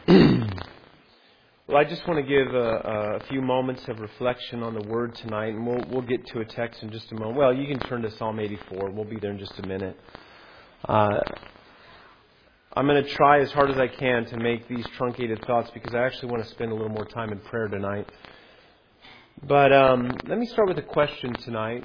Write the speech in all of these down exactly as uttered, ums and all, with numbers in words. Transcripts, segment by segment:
Well, I just want to give a, a few moments of reflection on the Word tonight, and we'll, we'll get to a text in just a moment. Well, you can turn to Psalm eighty-four. We'll be there in just a minute. Uh, I'm going to try as hard as I can to make these truncated thoughts because I actually want to spend a little more time in prayer tonight. But um, let me start with a question tonight.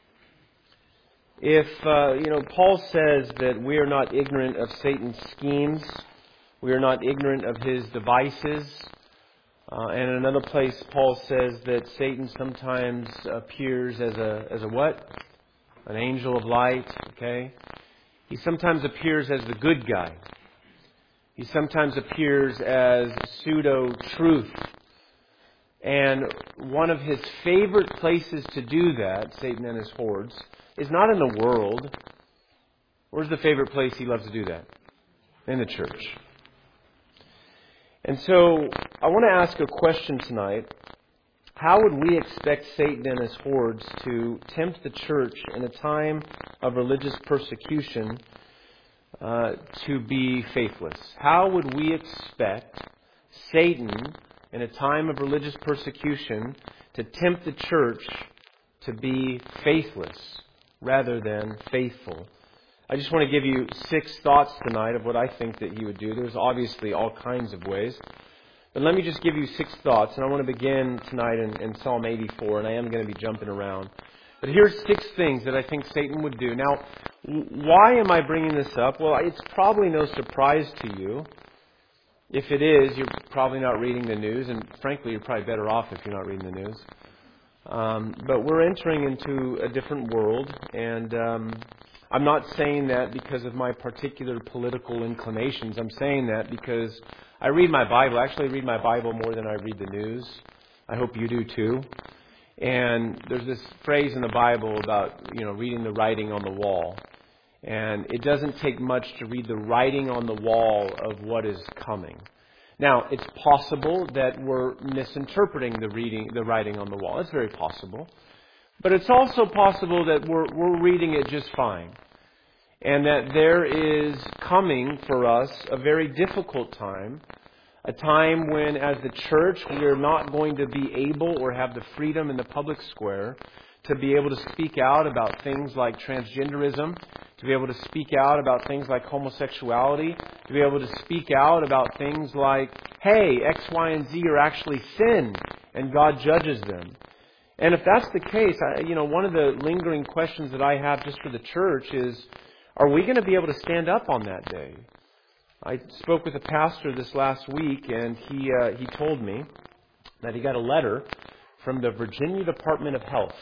If, uh, you know, Paul says that we are not ignorant of Satan's schemes, we are not ignorant of his devices. Uh, and in another place, Paul says that Satan sometimes appears as a as a what? An angel of light. Okay, he sometimes appears as the good guy. He sometimes appears as pseudo truth. And one of his favorite places to do that, Satan and his hordes, is not in the world. Where's the favorite place he loves to do that? In the church. And so, I want to ask a question tonight. How would we expect Satan and his hordes to tempt the church in a time of religious persecution uh, to be faithless? How would we expect Satan in a time of religious persecution to tempt the church to be faithless rather than faithful? I just want to give you six thoughts tonight of what I think that he would do. There's obviously all kinds of ways. But let me just give you six thoughts. And I want to begin tonight in, in Psalm eighty-four. And I am going to be jumping around. But here's six things that I think Satan would do. Now, why am I bringing this up? Well, it's probably no surprise to you. If it is, you're probably not reading the news. And frankly, you're probably better off if you're not reading the news. Um, but we're entering into a different world. And Um, I'm not saying that because of my particular political inclinations. I'm saying that because I read my Bible. I actually read my Bible more than I read the news. I hope you do too. And there's this phrase in the Bible about, you know, reading the writing on the wall. And it doesn't take much to read the writing on the wall of what is coming. Now, it's possible that we're misinterpreting the reading, the writing on the wall. It's very possible. But it's also possible that we're, we're reading it just fine. And that there is coming for us a very difficult time. A time when, as the church, we are not going to be able or have the freedom in the public square to be able to speak out about things like transgenderism, to be able to speak out about things like homosexuality, to be able to speak out about things like, hey, X, Y, and Z are actually sin, and God judges them. And if that's the case, I, you know, one of the lingering questions that I have just for the church is, are we going to be able to stand up on that day? I spoke with a pastor this last week, and he uh, he told me that he got a letter from the Virginia Department of Health.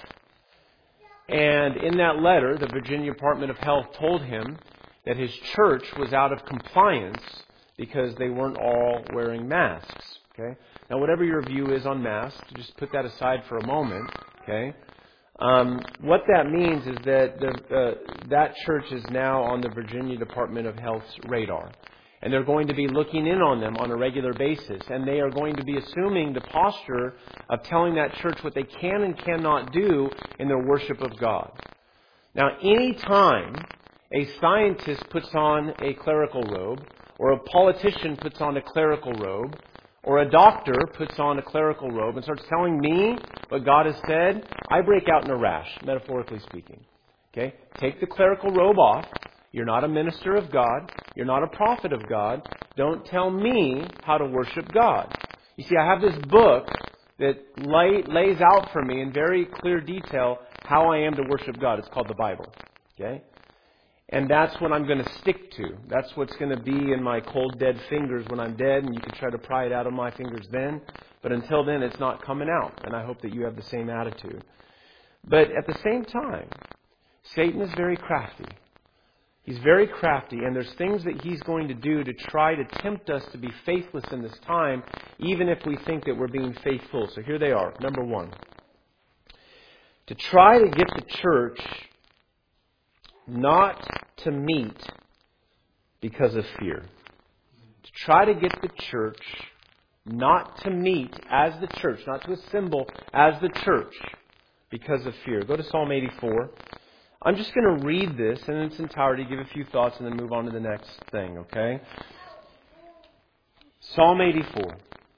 And in that letter, the Virginia Department of Health told him that his church was out of compliance because they weren't all wearing masks. Okay? Now, whatever your view is on masks, just put that aside for a moment. Okay? Um, what that means is that the, uh, that church is now on the Virginia Department of Health's radar. And they're going to be looking in on them on a regular basis. And they are going to be assuming the posture of telling that church what they can and cannot do in their worship of God. Now, any time a scientist puts on a clerical robe, or a politician puts on a clerical robe, or a doctor puts on a clerical robe and starts telling me what God has said, I break out in a rash, metaphorically speaking. Okay? Take the clerical robe off. You're not a minister of God. You're not a prophet of God. Don't tell me how to worship God. You see, I have this book that lay, lays out for me in very clear detail how I am to worship God. It's called the Bible. Okay? And that's what I'm going to stick to. That's what's going to be in my cold, dead fingers when I'm dead. And you can try to pry it out of my fingers then. But until then, it's not coming out. And I hope that you have the same attitude. But at the same time, Satan is very crafty. He's very crafty. And there's things that he's going to do to try to tempt us to be faithless in this time, even if we think that we're being faithful. So here they are. Number one. To try to get the church not to meet because of fear. To try to get the church not to meet as the church, not to assemble as the church because of fear. Go to Psalm eighty-four. I'm just going to read this in its entirety, give a few thoughts, and then move on to the next thing, okay? Psalm eighty-four.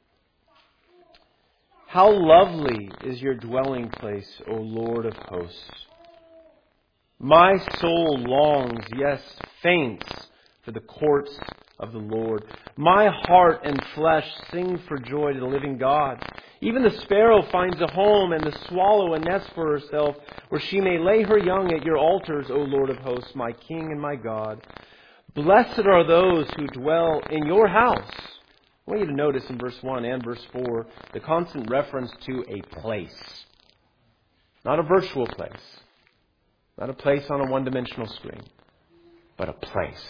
How lovely is your dwelling place, O Lord of hosts. My soul longs, yes, faints, for the courts of the Lord. My heart and flesh sing for joy to the living God. Even the sparrow finds a home, and the swallow a nest for herself, where she may lay her young at your altars, O Lord of hosts, my King and my God. Blessed are those who dwell in your house. I want you to notice in verse one and verse four the constant reference to a place. Not a virtual place. Not a place on a one-dimensional screen. But a place.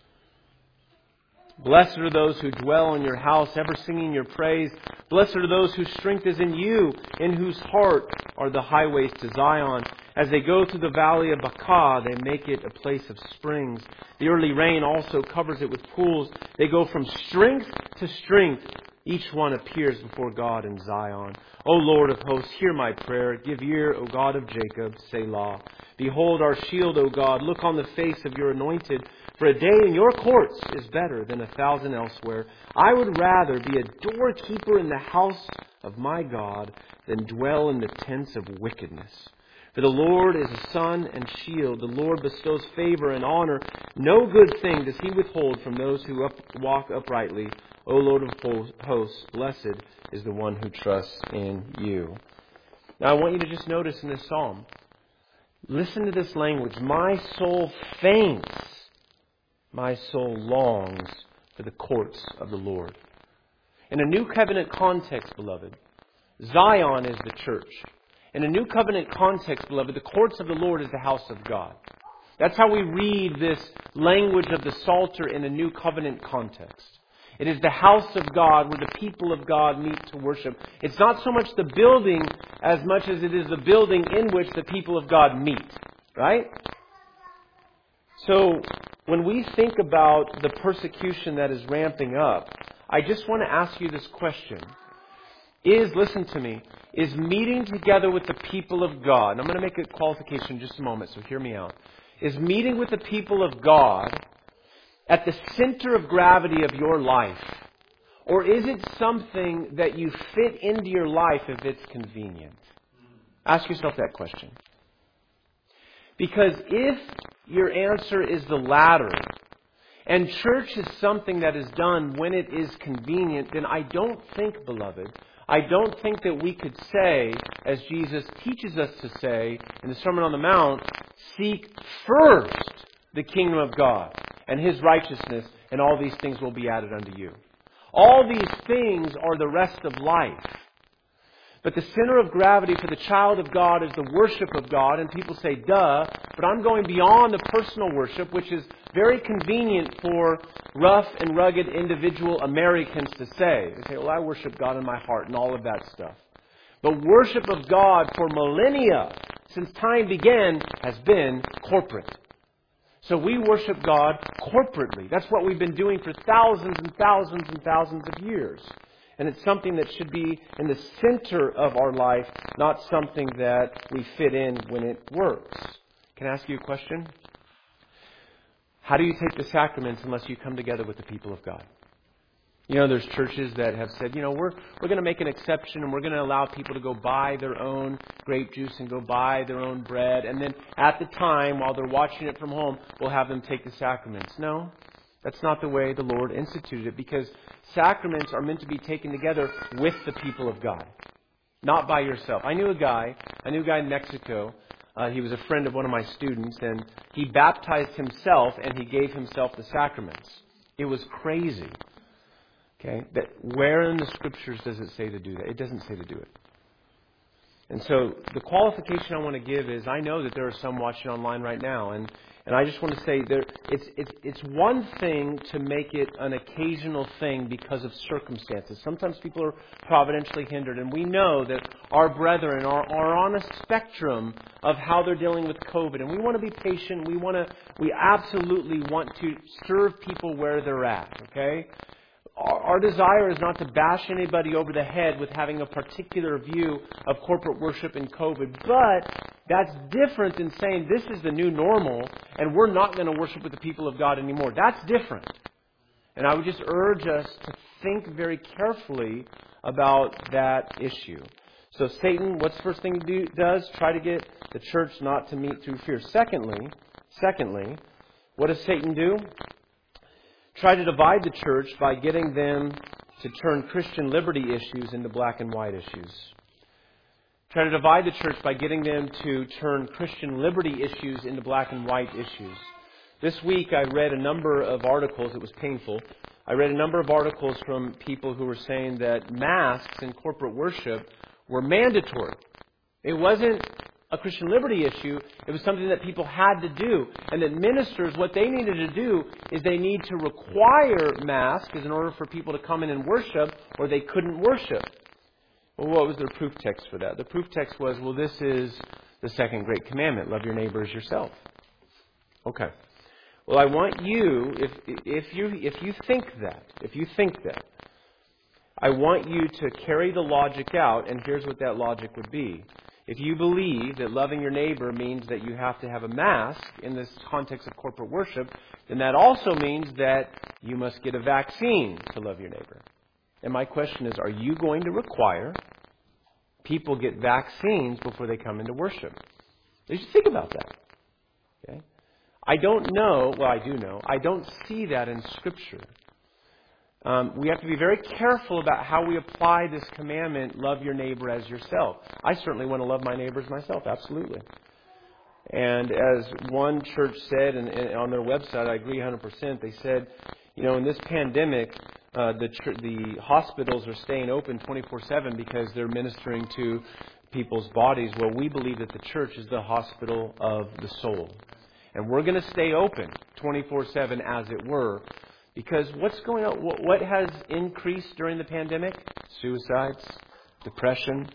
Blessed are those who dwell in your house, ever singing your praise. Blessed are those whose strength is in you, in whose heart are the highways to Zion. As they go through the valley of Baca, they make it a place of springs. The early rain also covers it with pools. They go from strength to strength. Each one appears before God in Zion. O Lord of hosts, hear my prayer. Give ear, O God of Jacob, Selah. Behold our shield, O God. Look on the face of your anointed. For a day in your courts is better than a thousand elsewhere. I would rather be a doorkeeper in the house of my God than dwell in the tents of wickedness. For the Lord is a sun and shield. The Lord bestows favor and honor. No good thing does He withhold from those who up, walk uprightly. O Lord of hosts, blessed is the one who trusts in you. Now I want you to just notice in this psalm, listen to this language. My soul faints. My soul longs for the courts of the Lord. In a new covenant context, beloved, Zion is the church. In a new covenant context, beloved, the courts of the Lord is the house of God. That's how we read this language of the Psalter in a new covenant context. It is the house of God where the people of God meet to worship. It's not so much the building as much as it is the building in which the people of God meet. Right? So, when we think about the persecution that is ramping up, I just want to ask you this question. Is, listen to me, is meeting together with the people of God, and I'm going to make a qualification in just a moment, so hear me out. Is meeting with the people of God at the center of gravity of your life? Or is it something that you fit into your life if it's convenient? Ask yourself that question. Because if your answer is the latter, and church is something that is done when it is convenient, then I don't think, beloved, I don't think that we could say, as Jesus teaches us to say in the Sermon on the Mount, seek first the kingdom of God and His righteousness, and all these things will be added unto you. All these things are the rest of life. But the center of gravity for the child of God is the worship of God. And people say, duh, but I'm going beyond the personal worship, which is very convenient for rough and rugged individual Americans to say. They say, well, I worship God in my heart and all of that stuff. But worship of God for millennia, since time began, has been corporate. So we worship God corporately. That's what we've been doing for thousands and thousands and thousands of years. And it's something that should be in the center of our life, not something that we fit in when it works. Can I ask you a question? How do you take the sacraments unless you come together with the people of God? You know, there's churches that have said, you know, we're we're going to make an exception and we're going to allow people to go buy their own grape juice and go buy their own bread. And then at the time, while they're watching it from home, we'll have them take the sacraments. No, that's not the way the Lord instituted it, because sacraments are meant to be taken together with the people of God, not by yourself. I knew a guy, I knew a guy in Mexico. Uh, he was a friend of one of my students, and he baptized himself and he gave himself the sacraments. It was crazy. Okay, that where in the Scriptures does it say to do that? It doesn't say to do it. And so the qualification I want to give is, I know that there are some watching online right now, and, and I just want to say there it's it's it's one thing to make it an occasional thing because of circumstances. Sometimes people are providentially hindered, and we know that our brethren are, are on a spectrum of how they're dealing with COVID, and we want to be patient. We want to we absolutely want to serve people where they're at. Okay. Our desire is not to bash anybody over the head with having a particular view of corporate worship in COVID, but that's different than saying this is the new normal and we're not going to worship with the people of God anymore. That's different. And I would just urge us to think very carefully about that issue. So Satan, what's the first thing he do, does? Try to get the church not to meet through fear. Secondly, secondly, what does Satan do? Try to divide the church by getting them to turn Christian liberty issues into black and white issues. Try to divide the church by getting them to turn Christian liberty issues into black and white issues. This week I read a number of articles. It was painful. I read a number of articles from people who were saying that masks in corporate worship were mandatory. It wasn't a Christian liberty issue. It was something that people had to do. And that ministers, what they needed to do is they need to require masks in order for people to come in and worship, or they couldn't worship. Well, what was their proof text for that? The proof text was, well, this is the second great commandment. Love your neighbor as yourself. Okay. Well, I want you, if if you if you think that, if you think that, I want you to carry the logic out, and here's what that logic would be. If you believe that loving your neighbor means that you have to have a mask in this context of corporate worship, then that also means that you must get a vaccine to love your neighbor. And my question is, are you going to require people get vaccines before they come into worship? You should think about that. Okay? I don't know, well, I do know, I don't see that in Scripture. Um, we have to be very careful about how we apply this commandment, love your neighbor as yourself. I certainly want to love my neighbors myself, absolutely. And as one church said and, and on their website, I agree one hundred percent, they said, you know, in this pandemic, uh, the tr- the hospitals are staying open twenty-four seven because they're ministering to people's bodies. Well, we believe that the church is the hospital of the soul. And we're going to stay open twenty-four seven, as it were. Because what's going on? What has increased during the pandemic? Suicides, depression.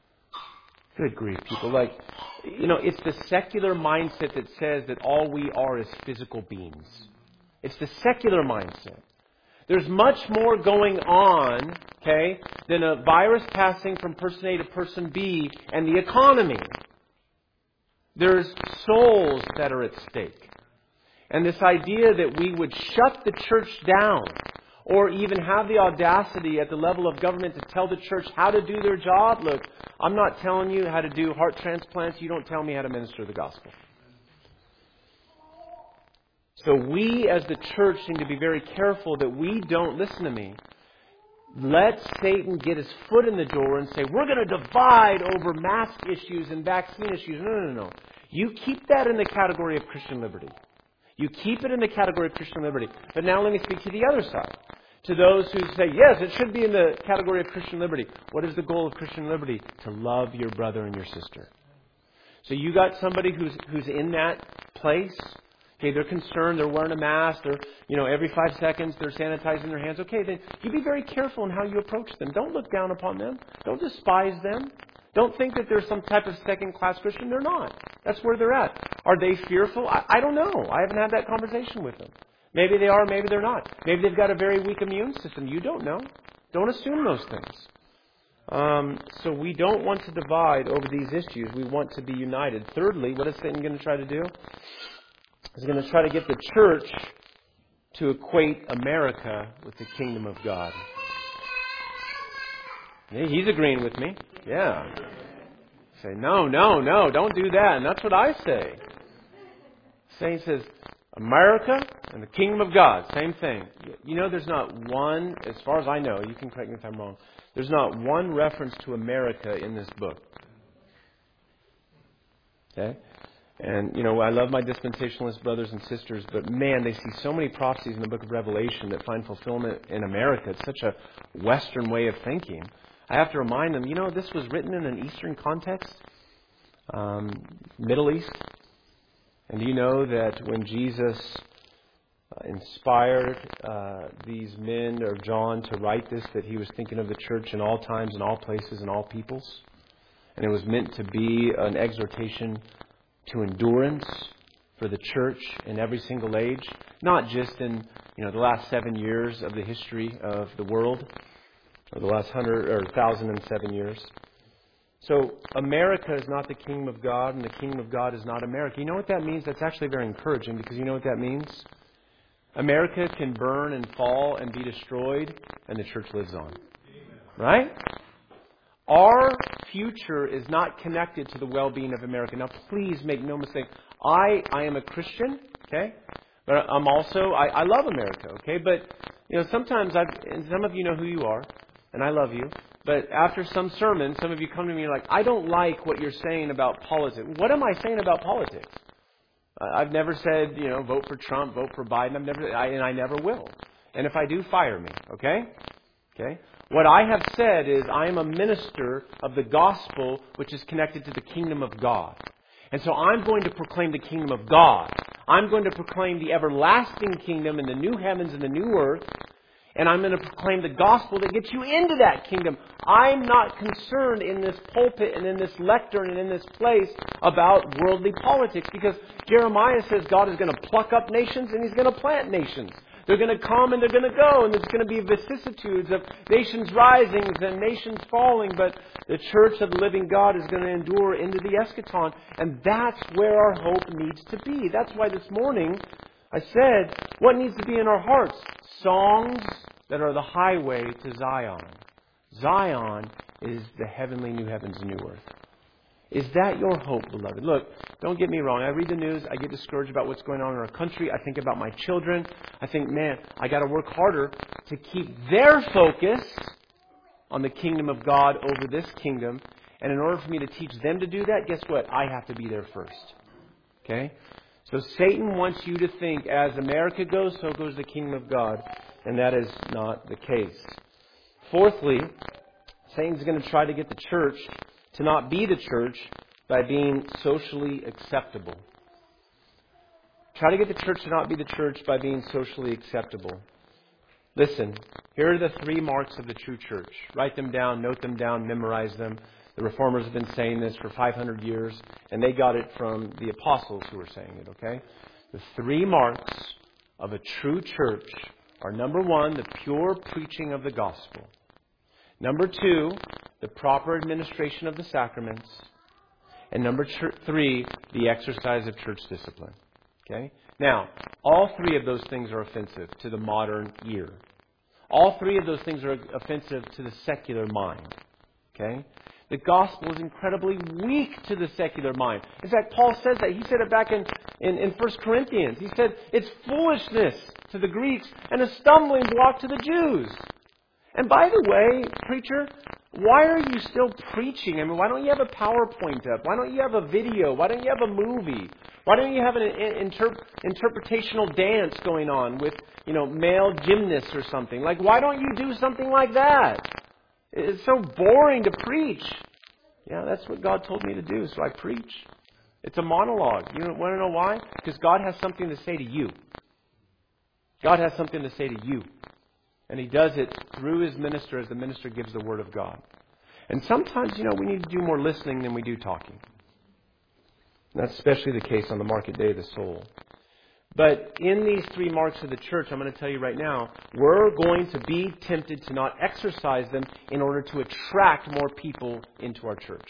Good grief, people. Like, you know, it's the secular mindset that says that all we are is physical beings. It's the secular mindset. There's much more going on, okay, than a virus passing from person A to person B and the economy. There's souls that are at stake. And this idea that we would shut the church down or even have the audacity at the level of government to tell the church how to do their job. Look, I'm not telling you how to do heart transplants. You don't tell me how to minister the gospel. So we as the church need to be very careful that we don't, listen to me, let Satan get his foot in the door and say, we're going to divide over mask issues and vaccine issues. No, no, no, no. You keep that in the category of Christian liberty. You keep it in the category of Christian liberty. But now let me speak to the other side. To those who say, yes, it should be in the category of Christian liberty. What is the goal of Christian liberty? To love your brother and your sister. So you got somebody who's who's in that place. Okay, they're concerned, they're wearing a mask, they're, you know, every five seconds they're sanitizing their hands. Okay, then you be very careful in how you approach them. Don't look down upon them. Don't despise them. Don't think that they're some type of second-class Christian. They're not. That's where they're at. Are they fearful? I, I don't know. I haven't had that conversation with them. Maybe they are, maybe they're not. Maybe they've got a very weak immune system. You don't know. Don't assume those things. Um, so we don't want to divide over these issues. We want to be united. Thirdly, what is Satan going to try to do? He's going to try to get the church to equate America with the kingdom of God. Yeah, he's agreeing with me. Yeah. Say, no, no, no, don't do that. And that's what I say. Satan says, America and the kingdom of God, same thing. You know, there's not one, as far as I know, you can correct me if I'm wrong, there's not one reference to America in this book. Okay? And, you know, I love my dispensationalist brothers and sisters, but man, they see so many prophecies in the book of Revelation that find fulfillment in America. It's such a Western way of thinking. I have to remind them, you know, this was written in an Eastern context, um, Middle East. And do you know that when Jesus uh, inspired uh, these men, or John, to write this, that he was thinking of the church in all times, in all places, in all peoples? And it was meant to be an exhortation to endurance for the church in every single age, not just in, you know, the last seven years of the history of the world, or the last hundred or thousand and seven years. So America is not the kingdom of God, and the kingdom of God is not America. You know what that means? That's actually very encouraging, because you know what that means? America can burn and fall and be destroyed, and the church lives on. Right? Our future is not connected to the well-being of America. Now, please make no mistake. I, I am a Christian, okay? But I'm also, I, I love America, okay? But, you know, sometimes I've, and some of you know who you are, and I love you. But after some sermons, some of you come to me and you're like, I don't like what you're saying about politics. What am I saying about politics? I've never said, you know, vote for Trump, vote for Biden. I've never, I, and I never will. And if I do, fire me, okay? Okay? What I have said is I am a minister of the gospel which is connected to the kingdom of God. And so I'm going to proclaim the kingdom of God. I'm going to proclaim the everlasting kingdom and the new heavens and the new earth. And I'm going to proclaim the gospel that gets you into that kingdom. I'm not concerned in this pulpit and in this lectern and in this place about worldly politics, because Jeremiah says God is going to pluck up nations and He's going to plant nations. They're going to come and they're going to go, and there's going to be vicissitudes of nations rising and nations falling, but the church of the living God is going to endure into the eschaton, and that's where our hope needs to be. That's why this morning I said, what needs to be in our hearts? Songs that are the highway to Zion. Zion is the heavenly new heavens and new earth. Is that your hope, beloved? Look, don't get me wrong. I read the news. I get discouraged about what's going on in our country. I think about my children. I think, man, I got to work harder to keep their focus on the kingdom of God over this kingdom. And in order for me to teach them to do that, guess what? I have to be there first. Okay? So Satan wants you to think, as America goes, so goes the kingdom of God. And that is not the case. Fourthly, Satan's going to try to get the church to not be the church by being socially acceptable. Try to get the church to not be the church by being socially acceptable. Listen, here are the three marks of the true church. Write them down, note them down, memorize them. The Reformers have been saying this for five hundred years, and they got it from the apostles who were saying it, okay? The three marks of a true church are, number one, the pure preaching of the gospel. Number two, the proper administration of the sacraments. And number ch- three, the exercise of church discipline. Okay? Now, all three of those things are offensive to the modern ear. All three of those things are offensive to the secular mind. Okay? The gospel is incredibly weak to the secular mind. In fact, Paul says that. He said it back in, in, in First Corinthians. He said, it's foolishness to the Greeks and a stumbling block to the Jews. And by the way, preacher, why are you still preaching? I mean, why don't you have a PowerPoint up? Why don't you have a video? Why don't you have a movie? Why don't you have an interp- interpretational dance going on with, you know, male gymnasts or something? Like, why don't you do something like that? It's so boring to preach. Yeah, that's what God told me to do, so I preach. It's a monologue. You want to know why? Because God has something to say to you. God has something to say to you. And He does it through His minister as the minister gives the Word of God. And sometimes, you know, we need to do more listening than we do talking. And that's especially the case on the market day of the soul. But in these three marks of the church, I'm going to tell you right now, we're going to be tempted to not exercise them in order to attract more people into our church.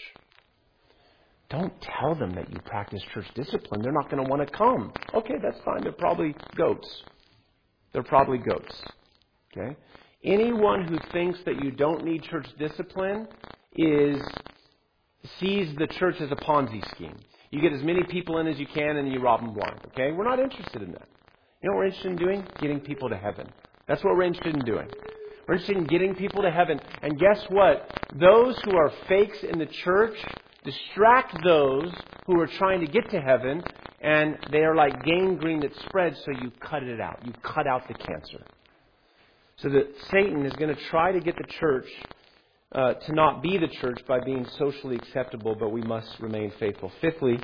Don't tell them that you practice church discipline. They're not going to want to come. Okay, that's fine. They're probably goats. They're probably goats. Okay? Anyone who thinks that you don't need church discipline is sees the church as a Ponzi scheme. You get as many people in as you can and you rob them blind. Okay? We're not interested in that. You know what we're interested in doing? Getting people to heaven. That's what we're interested in doing. We're interested in getting people to heaven. And guess what? Those who are fakes in the church distract those who are trying to get to heaven, and they are like gangrene that spreads, so you cut it out. You cut out the cancer. So that Satan is going to try to get the church uh, to not be the church by being socially acceptable, but we must remain faithful. Fifthly,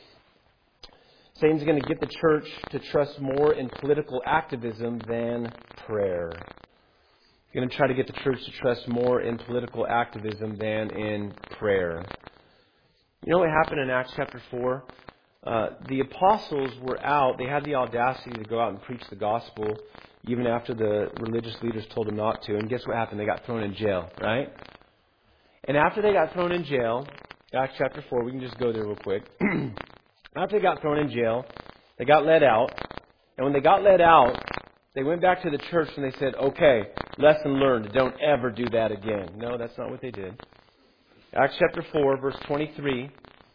Satan's going to get the church to trust more in political activism than prayer. He's going to try to get the church to trust more in political activism than in prayer. You know what happened in Acts chapter four? Uh, the apostles were out. They had the audacity to go out and preach the gospel even after the religious leaders told them not to. And guess what happened? They got thrown in jail, right? And after they got thrown in jail, Acts chapter four, we can just go there real quick. After they got thrown in jail, they got let out. And when they got let out, They went back to the church and they said, okay, lesson learned. Don't ever do that again. No, that's not what they did. Acts chapter four, verse twenty-three.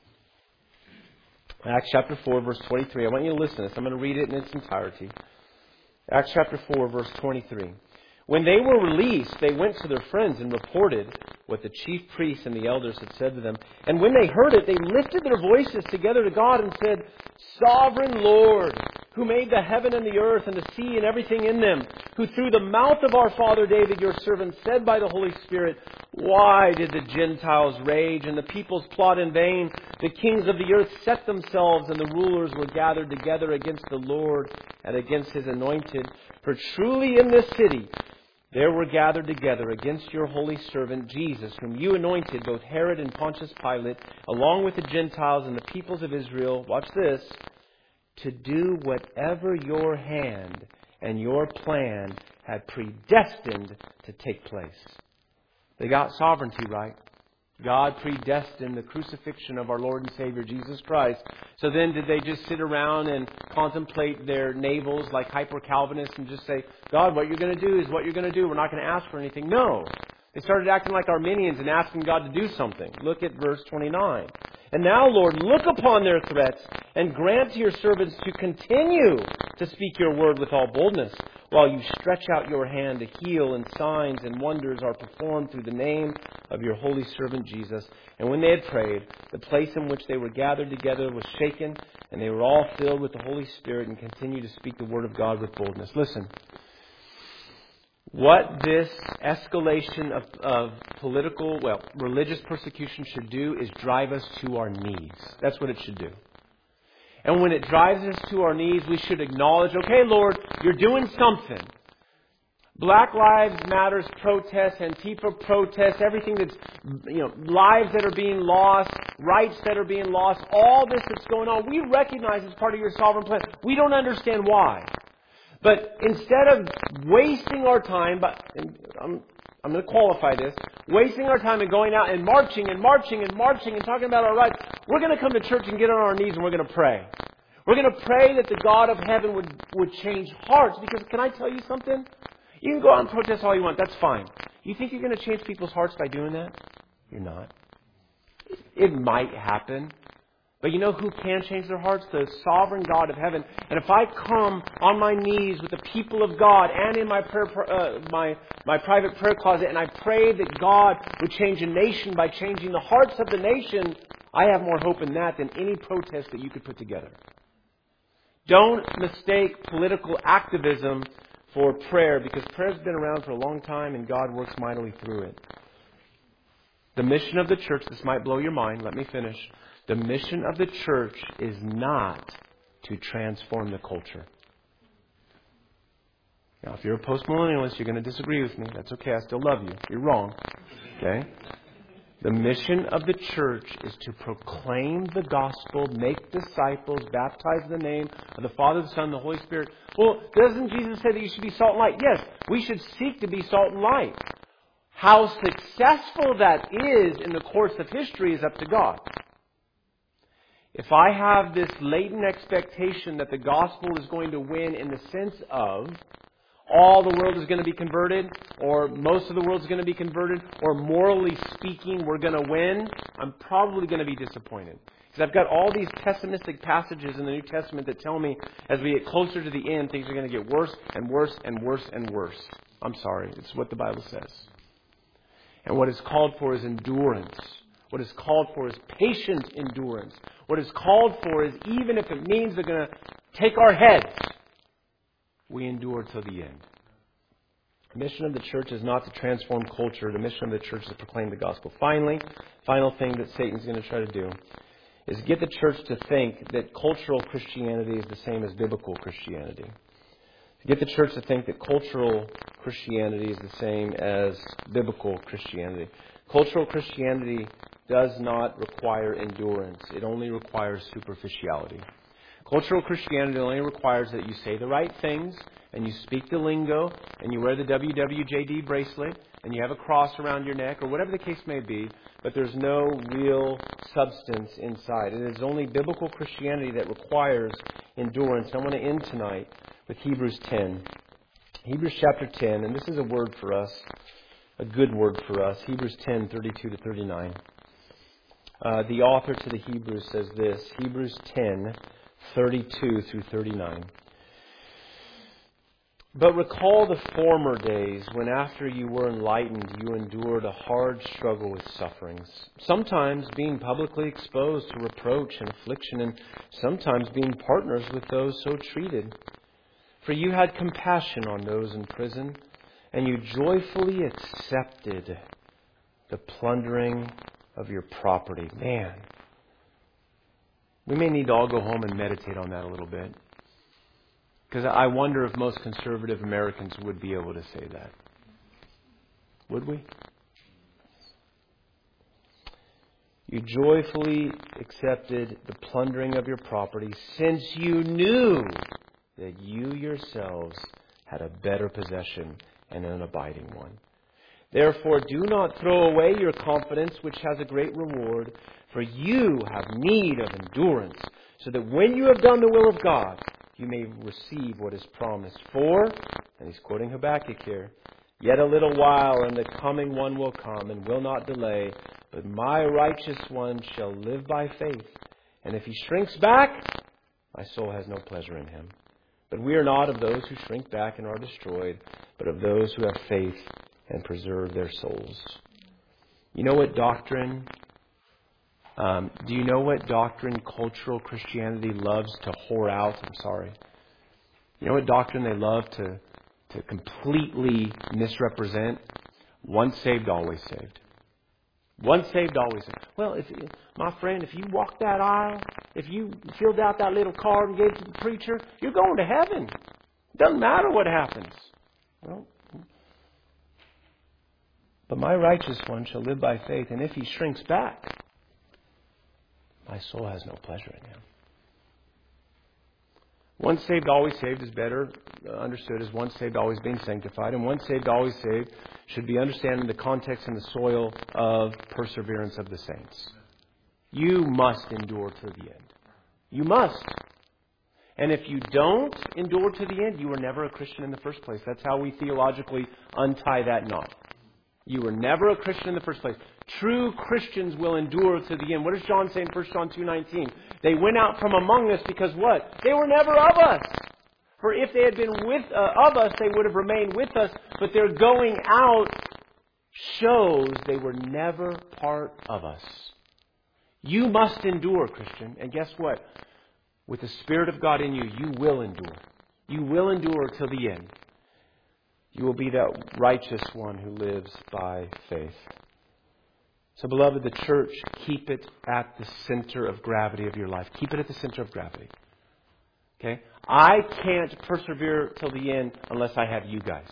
Acts chapter four, verse twenty-three. I want you to listen to this. I'm going to read it in its entirety. Acts chapter four, verse twenty-three. When they were released, they went to their friends and reported what the chief priests and the elders had said to them. And when they heard it, they lifted their voices together to God and said, Sovereign Lord, who made the heaven and the earth and the sea and everything in them, who through the mouth of our father David, your servant, said by the Holy Spirit, why did the Gentiles rage and the peoples plot in vain? The kings of the earth set themselves and the rulers were gathered together against the Lord and against His anointed. For truly in this city there were gathered together against your holy servant Jesus, whom you anointed, both Herod and Pontius Pilate, along with the Gentiles and the peoples of Israel, watch this, to do whatever your hand and your plan had predestined to take place. They got sovereignty right. God predestined the crucifixion of our Lord and Savior Jesus Christ. So then did they just sit around and contemplate their navels like hyper-Calvinists and just say, God, what you're going to do is what you're going to do. We're not going to ask for anything. No. They started acting like Arminians and asking God to do something. Look at verse twenty-nine. And now, Lord, look upon their threats and grant to your servants to continue to speak your word with all boldness, while you stretch out your hand to heal, and signs and wonders are performed through the name of your holy servant Jesus. And when they had prayed, the place in which they were gathered together was shaken, and they were all filled with the Holy Spirit and continued to speak the word of God with boldness. Listen. What this escalation of, of political, well, religious persecution should do is drive us to our knees. That's what it should do. And when it drives us to our knees, we should acknowledge, okay, Lord, you're doing something. Black Lives Matters protests, Antifa protests, everything that's, you know, lives that are being lost, rights that are being lost, all this that's going on, we recognize as part of your sovereign plan. We don't understand why. But instead of wasting our time, but I'm, I'm going to qualify this, wasting our time and going out and marching and marching and marching and talking about our rights, we're going to come to church and get on our knees and we're going to pray. We're going to pray that the God of heaven would, would change hearts. Because can I tell you something? You can go out and protest all you want. That's fine. You think you're going to change people's hearts by doing that? You're not. It might happen. But you know who can change their hearts? The sovereign God of heaven. And if I come on my knees with the people of God and in my prayer, uh, my my private prayer closet, and I pray that God would change a nation by changing the hearts of the nation, I have more hope in that than any protest that you could put together. Don't mistake political activism for prayer, because prayer's been around for a long time and God works mightily through it. The mission of the church, this might blow your mind, let me finish. The mission of the church is not to transform the culture. Now, if you're a postmillennialist, you're going to disagree with me. That's okay. I still love you. You're wrong. Okay? The mission of the church is to proclaim the gospel, make disciples, baptize in the name of the Father, the Son, and the Holy Spirit. Well, doesn't Jesus say that you should be salt and light? Yes, we should seek to be salt and light. How successful that is in the course of history is up to God. If I have this latent expectation that the gospel is going to win in the sense of all the world is going to be converted, or most of the world is going to be converted, or morally speaking we're going to win, I'm probably going to be disappointed. Because I've got all these pessimistic passages in the New Testament that tell me as we get closer to the end, things are going to get worse and worse and worse and worse. I'm sorry. It's what the Bible says. And what is called for is endurance. What is called for is patient endurance. What is called for is, even if it means they're going to take our heads, we endure till the end. The mission of the church is not to transform culture. The mission of the church is to proclaim the gospel. Finally, final thing that Satan's going to try to do is get the church to think that cultural Christianity is the same as biblical Christianity. To get the church to think that cultural Christianity is the same as biblical Christianity. Cultural Christianity does not require endurance. It only requires superficiality. Cultural Christianity only requires that you say the right things, and you speak the lingo, and you wear the W W J D bracelet, and you have a cross around your neck, or whatever the case may be, but there's no real substance inside. It is only biblical Christianity that requires endurance. I want to end tonight with Hebrews ten. Hebrews chapter ten, and this is a word for us, a good word for us. Hebrews ten, thirty-two to thirty-nine. Uh, the author to the Hebrews says this, Hebrews ten, thirty-two through thirty-nine. But recall the former days when after you were enlightened, you endured a hard struggle with sufferings, sometimes being publicly exposed to reproach and affliction, and sometimes being partners with those so treated. For you had compassion on those in prison, and you joyfully accepted the plundering of your property. Man, we may need to all go home and meditate on that a little bit. Because I wonder if most conservative Americans would be able to say that. Would we? You joyfully accepted the plundering of your property, since you knew that you yourselves had a better possession and an abiding one. Therefore, do not throw away your confidence, which has a great reward, for you have need of endurance, so that when you have done the will of God, you may receive what is promised. For, and he's quoting Habakkuk here, yet a little while, and the coming one will come, and will not delay, but my righteous one shall live by faith. And if he shrinks back, my soul has no pleasure in him. But we are not of those who shrink back and are destroyed, but of those who have faith and preserve their souls. You know what doctrine, um, do you know what doctrine cultural Christianity loves to whore out? I'm sorry. You know what doctrine they love to, to completely misrepresent? Once saved, always saved. Once saved, always saved. Well, if my friend, if you walk that aisle, if you filled out that little card and gave it to the preacher, you're going to heaven. It doesn't matter what happens. Well, but my righteous one shall live by faith, and if he shrinks back, my soul has no pleasure in him. Once saved, always saved is better understood as once saved, always being sanctified. And once saved, always saved should be understood in the context and the soil of perseverance of the saints. You must endure to the end. You must. And if you don't endure to the end, you were never a Christian in the first place. That's how we theologically untie that knot. You were never a Christian in the first place. True Christians will endure to the end. What does John say in First John two nineteen? They went out from among us because what? They were never of us. For if they had been with uh, of us, they would have remained with us. But their going out shows they were never part of us. You must endure, Christian. And guess what? With the Spirit of God in you, you will endure. You will endure till the end. You will be that righteous one who lives by faith. So, beloved, the church, keep it at the center of gravity of your life. Keep it at the center of gravity. Okay? I can't persevere till the end unless I have you guys.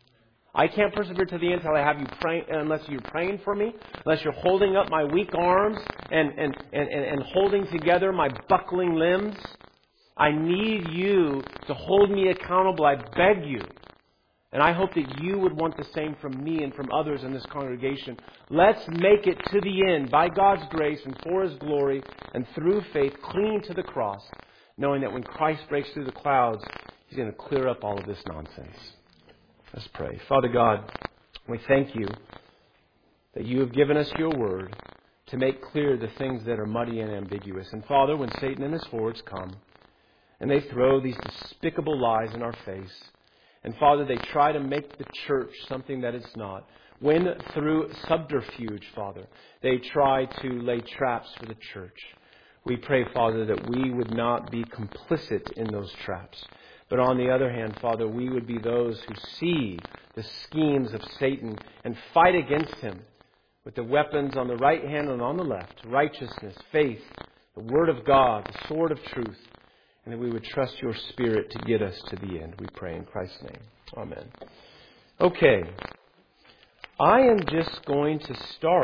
I can't persevere to the end until I have you praying, unless you're praying for me, unless you're holding up my weak arms and, and, and, and holding together my buckling limbs. I need you to hold me accountable. I beg you. And I hope that you would want the same from me and from others in this congregation. Let's make it to the end by God's grace and for His glory and through faith, clinging to the cross, knowing that when Christ breaks through the clouds, He's going to clear up all of this nonsense. Let's pray. Father God, we thank you that you have given us your word to make clear the things that are muddy and ambiguous. And Father, when Satan and his hordes come and they throw these despicable lies in our face, and Father, they try to make the church something that it's not, when through subterfuge, Father, they try to lay traps for the church, we pray, Father, that we would not be complicit in those traps. But on the other hand, Father, we would be those who see the schemes of Satan and fight against him with the weapons on the right hand and on the left, righteousness, faith, the Word of God, the sword of truth, and that we would trust your Spirit to get us to the end. We pray in Christ's name. Amen. Okay. I am just going to start